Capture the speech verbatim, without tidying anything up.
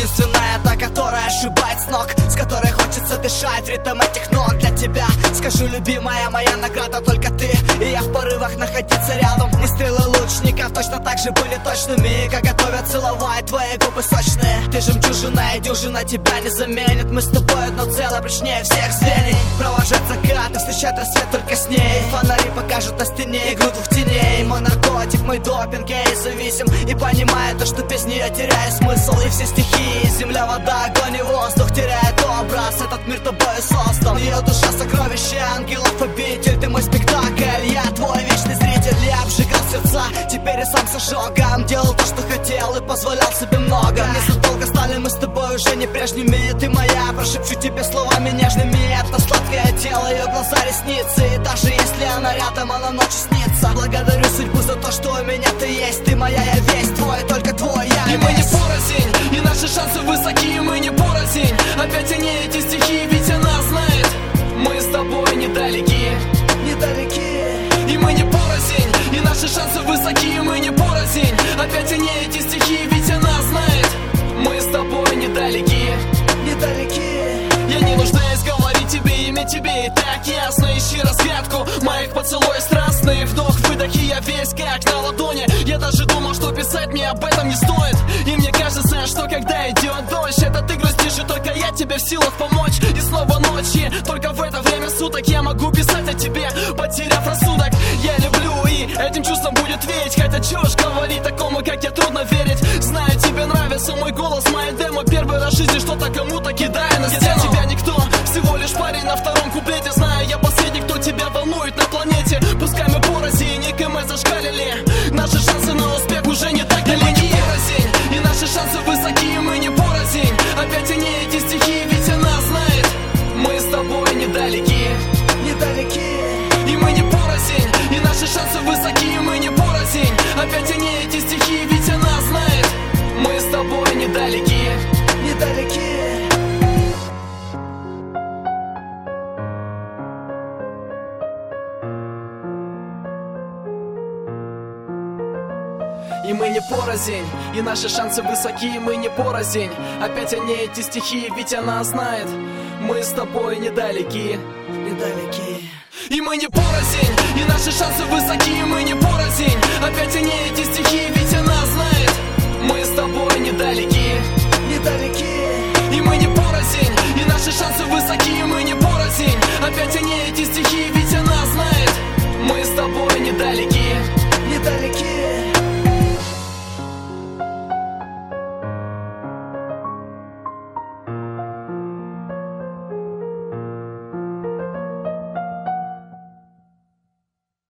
единственная, та, которая сшибает с ног, с которой хочется дышать ритм этих нот. Для тебя скажу, любимая, моя награда только ты, и я в порывах находиться рядом. И стрелы лучников точно так же были точными, как готовят целовать твои губы сочные. Ты жемчужина и дюжина тебя не заменит. Мы с тобой одно целое, прочнее всех звеньев. Провожать закат и встречать рассвет только с ней. Фонари покажут на стене игру двух теней. Мой наркотик, мой допинг, я и зависим, и понимаю то, что без нее теряю смысл. И все стихии, земля, вода, огонь и воздух теряет образ. Этот мир тобой создан. Ее душа сокровище, ангелов обитель. Ты мой спектакль, я твой вечный зритель. Я обжигал сердца, теперь я сам с ожогом. Делал то, что хотел, и позволял себе много. Незадолго стали мы с тобой уже не прежними. Ты моя, прошепчу тебе словами нежными. Это сладкое тело, ее глаза, ресницы. И даже если она рядом, она ночью снится. Благодарю судьбу за то, что у меня ты есть. Ты моя, я весь твой, только твой, я и весь. Мы не порознь, и наши шансы высоки, мы не порознь. Опять они эти стихи, ведь она знает, мы с тобой недалеки, недалеки. И мы не порознь, и наши шансы высоки, мы не порознь. Опять они эти стихи, ведь она знает, мы с тобой недалеки, недалеки. Я не нуждаюсь говорить тебе имя, тебе и так ясно. Ищи разгадку моих поцелуев страстные. Вдох-выдох, и я весь как на ладони. Я даже думал, что писать мне об этом не стоит. И мне кажется, что когда идет дождь, это ты грустишь, и только я тебе в силах помочь. И снова ночи, только в это время суток я могу писать о тебе, потеряв рассудок. Я люблю, и этим чувством будет верить. Хотя чушь говорить такому, как я, трудно верить. Знаю, тебе нравится мой голос, моя демо. Первый раз в жизни что-то кому-то кидаю на стену. Я тебя никто, всего лишь парень на втором куплете. Знаю, я последний, кто тебя волнует на планете. Пускай мы порознь, и не КМ зашкалили. Наши шансы на успех уже не так далеки. Мы не порознь, и наши шансы высоки, мы не порознь. Опять они эти стихи, ведь она знает, мы с тобой недалеки, недалеки. И мы не порознь, и наши шансы высоки, мы не порознь. Опять они эти стихи, ведь она знает, мы с тобой недалеки, недалеки. И мы не порознь, и наши шансы высоки, мы не порознь. Опять они эти стихи, ведь она знает, мы с тобой недалеки, недалеки. И мы не порознь, и наши шансы высоки, мы не порознь. Опять они эти стихи, ведь она знает, мы с тобой недалеки, недалеки. И мы не порознь, и наши шансы высоки, мы не порознь. Опять они эти стихи, ведь она знает, мы с тобой недалеки.